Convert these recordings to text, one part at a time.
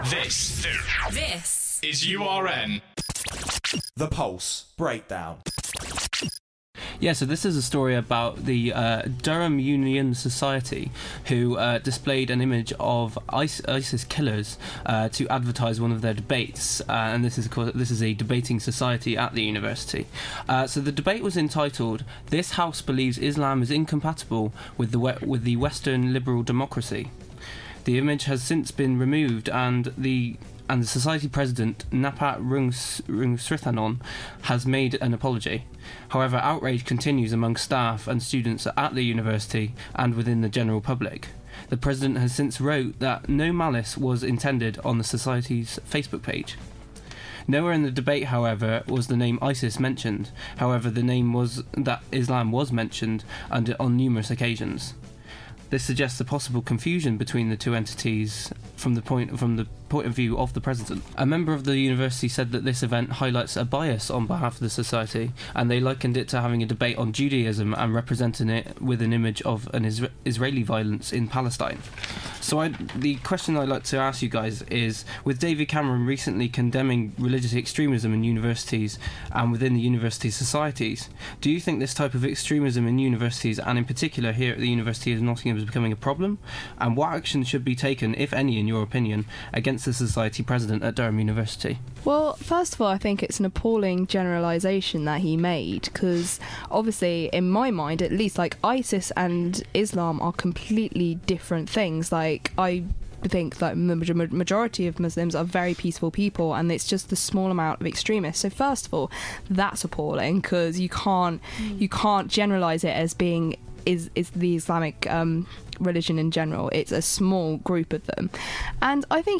This is URN. The Pulse Breakdown. Yeah, so this is a story about the Durham Union Society, who displayed an image of ISIS killers to advertise one of their debates, and this is a debating society at the university. So the debate was entitled "This House Believes Islam is Incompatible with the Western Liberal Democracy." The image has since been removed, and the society president, Napat Rungsrithanon, has made an apology. However, outrage continues among staff and students at the university and within the general public. The president has since wrote that no malice was intended on the society's Facebook page. Nowhere in the debate, however, was the name ISIS mentioned. However, the name was that Islam was mentioned on numerous occasions. This suggests a possible confusion between the two entities from the point of view of the president. A member of the university said that this event highlights a bias on behalf of the society, and they likened it to having a debate on Judaism and representing it with an image of an Israeli violence in Palestine. So the question I'd like to ask you guys is, with David Cameron recently condemning religious extremism in universities and within the university societies, do you think this type of extremism in universities, and in particular here at the University of Nottingham, is becoming a problem? And what action should be taken, if any, in your opinion, against the society president at Durham University? Well, first of all, I think it's an appalling generalisation that he made, because obviously, in my mind at least, like, ISIS and Islam are completely different things. Like, I think that the majority of Muslims are very peaceful people, and it's just the small amount of extremists. So first of all, that's appalling, because you can't generalise it as being is the Islamic religion in general. It's a small group of them, and I think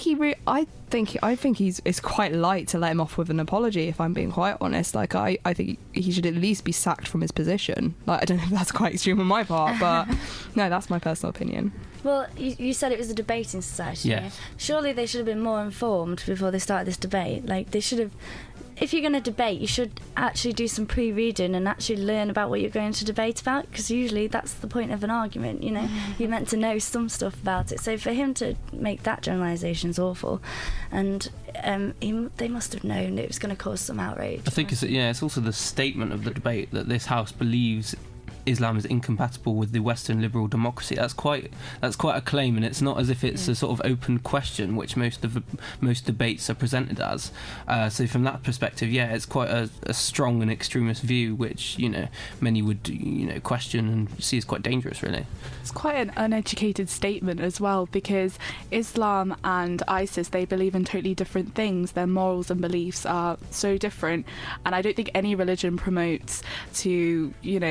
it's quite light to let him off with an apology, if I'm being quite honest. Like, I think he should at least be sacked from his position. Like, I don't know if that's quite extreme on my part, but no, that's my personal opinion. Well, you said it was a debating society. Yeah. Surely they should have been more informed before they started this debate. Like, they should have... If you're going to debate, you should actually do some pre-reading and actually learn about what you're going to debate about, because usually that's the point of an argument, you know. You're meant to know some stuff about it. So for him to make that generalisation is awful. And they must have known it was going to cause some outrage. I think it's also the statement of the debate that this house believes Islam is incompatible with the Western liberal democracy. That's quite a claim, and it's not as if it's a sort of open question, which most debates are presented as. So from that perspective, it's quite a strong and extremist view, which many would question and see as quite dangerous. Really, it's quite an uneducated statement as well, because Islam and ISIS, they believe in totally different things. Their morals and beliefs are so different, and I don't think any religion promotes to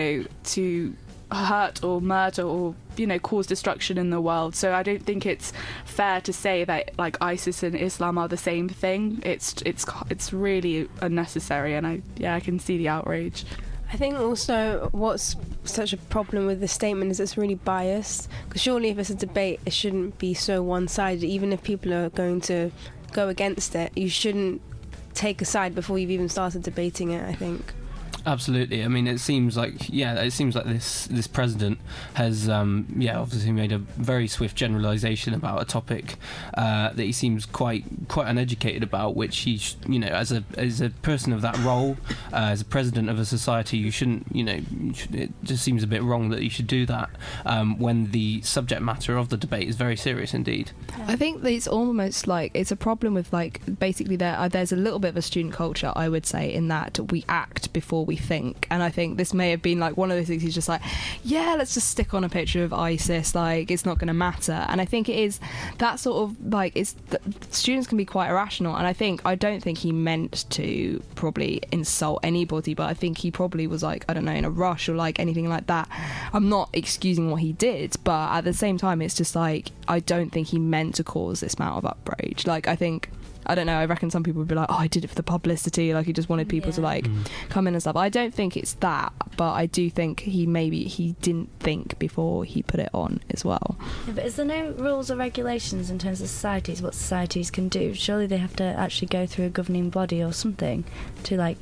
hurt or murder or cause destruction in the world. So I don't think it's fair to say that like ISIS and Islam are the same thing. It's really unnecessary, and I can see the outrage. I think also what's such a problem with this statement is it's really biased, because surely if it's a debate it shouldn't be so one-sided. Even if people are going to go against it, you shouldn't take a side before you've even started debating it, I think. Absolutely. I mean, it seems like this president has obviously made a very swift generalisation about a topic that he seems quite uneducated about, which he as a person of that role, as a president of a society, you shouldn't it just seems a bit wrong that you should do that when the subject matter of the debate is very serious indeed. I think that it's almost like it's a problem with, like, basically there's a little bit of a student culture, I would say, in that we act before we think, and I think this may have been like one of those things. He's just like, let's just stick on a picture of ISIS, like it's not going to matter. And I think it is that sort of like, students can be quite irrational, and I don't think he meant to probably insult anybody, but I think he probably was like, I don't know, in a rush or like anything like that. I'm not excusing what he did, but at the same time it's just like, I don't think he meant to cause this amount of outrage. Like, I don't know, I reckon some people would be like, I did it for the publicity, like he just wanted people to like come in and stuff. I don't think it's that, but I do think he didn't think before he put it on as well. Yeah, but is there no rules or regulations in terms of societies, what societies can do? Surely they have to actually go through a governing body or something to like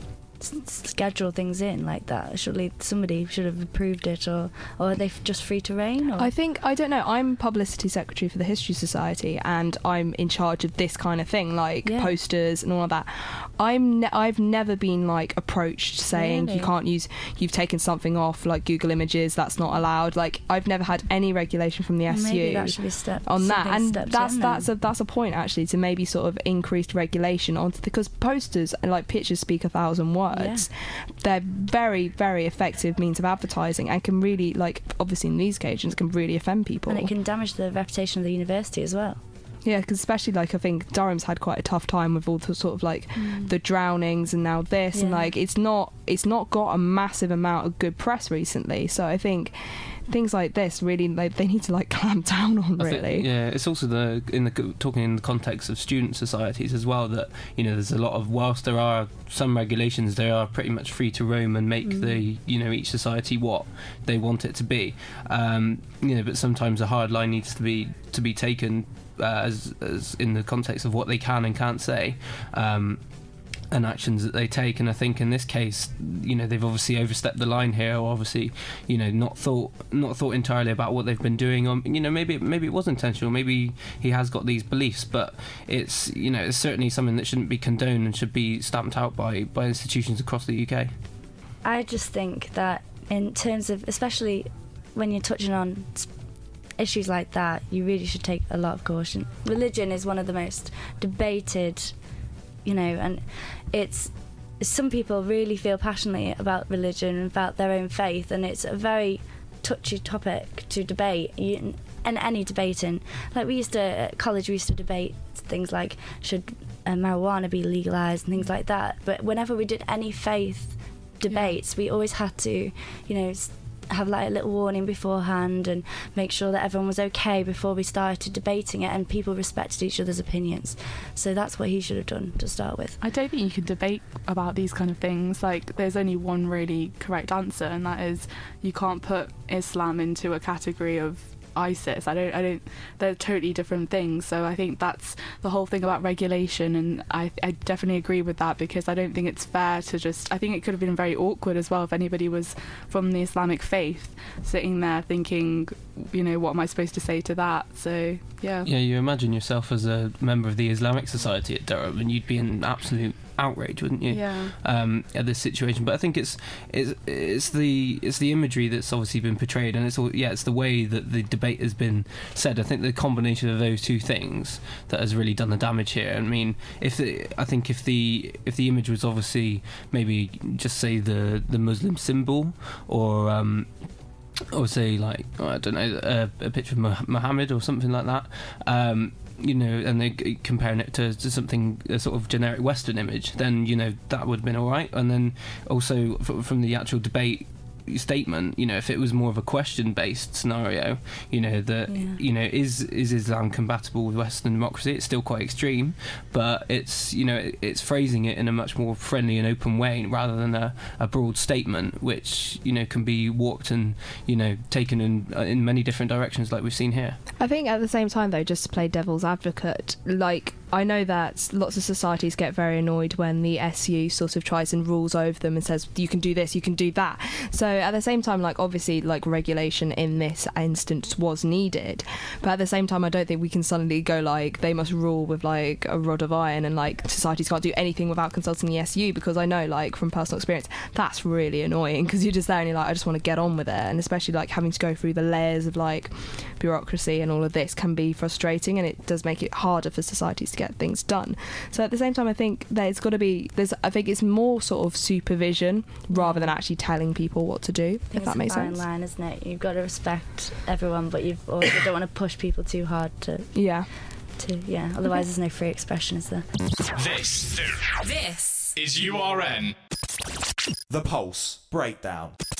schedule things in like that. Surely somebody should have approved it, or are they just free to reign? Or? I don't know. I'm publicity secretary for the History Society, and I'm in charge of this kind of thing, like posters and all of that. I've never been like approached saying you can't use, you've taken something off like Google Images, that's not allowed. Like I've never had any regulation from the SU maybe that should be on that, and that's a point actually, to maybe sort of increased regulation on, because posters and like pictures speak 1,000 words. They're very, very effective means of advertising, and can really, like obviously in these occasions, can really offend people, and it can damage the reputation of the university as well. Yeah, because especially like I think Durham's had quite a tough time with all the sort of like the drownings and now this, and like it's not got a massive amount of good press recently. So I think things like this really, like, they need to like clamp down on, really. It's also talking in the context of student societies as well, that there's a lot of, whilst there are some regulations, they are pretty much free to roam and make the each society what they want it to be. But sometimes a hard line needs to be taken as in the context of what they can and can't say. And actions that they take, and I think in this case, they've obviously overstepped the line here, or obviously, not thought entirely about what they've been doing. Or maybe it was intentional. Maybe he has got these beliefs, but it's it's certainly something that shouldn't be condoned and should be stamped out by institutions across the UK. I just think that in terms of, especially when you're touching on issues like that, you really should take a lot of caution. Religion is one of the most debated, and it's, some people really feel passionately about religion and about their own faith, and it's a very touchy topic to debate, and any debating. Like at college we used to debate things like, should marijuana be legalised and things like that, but whenever we did any faith debates, we always had to, have like a little warning beforehand and make sure that everyone was okay before we started debating it, and people respected each other's opinions. So that's what he should have done to start with. I don't think you can debate about these kind of things. Like, there's only one really correct answer, and that is you can't put Islam into a category of ISIS. I don't. They're totally different things. So I think that's the whole thing about regulation, and I definitely agree with that, because I don't think it's fair to just. I think it could have been very awkward as well if anybody was from the Islamic faith sitting there thinking, what am I supposed to say to that? So yeah. Yeah, you imagine yourself as a member of the Islamic Society at Durham, and you'd be in absolute outrage, wouldn't you? Yeah. At this situation, but I think it's the imagery that's obviously been portrayed, and it's the way that the debate has been said. I think the combination of those two things that has really done the damage here. I mean, if the image was obviously maybe just say the Muslim symbol, or say like, I don't know, a picture of Muhammad or something like that. And they're comparing it to something, a sort of generic Western image, then that would have been all right. And then also from the actual debate statement, if it was more of a question-based scenario, is Islam compatible with Western democracy? It's still quite extreme, but it's it's phrasing it in a much more friendly and open way rather than a broad statement, which can be warped and taken in many different directions, like we've seen here. I think at the same time, though, just to play devil's advocate, like, I know that lots of societies get very annoyed when the SU sort of tries and rules over them and says, you can do this, you can do that. So at the same time, like, obviously, like, regulation in this instance was needed. But at the same time, I don't think we can suddenly go, like, they must rule with, like, a rod of iron, and, like, societies can't do anything without consulting the SU, because I know, like, from personal experience, that's really annoying, because you're just there and you're like, I just want to get on with it. And especially, like, having to go through the layers of, like, bureaucracy and all of this can be frustrating, and it does make it harder for societies to get things done. So at the same time, I think I think it's more sort of supervision rather than actually telling people what to do, if that makes sense. It's a fine line, isn't it? You've got to respect everyone, but you also don't want to push people too hard to otherwise there's no free expression, is there? This is URN. The Pulse Breakdown.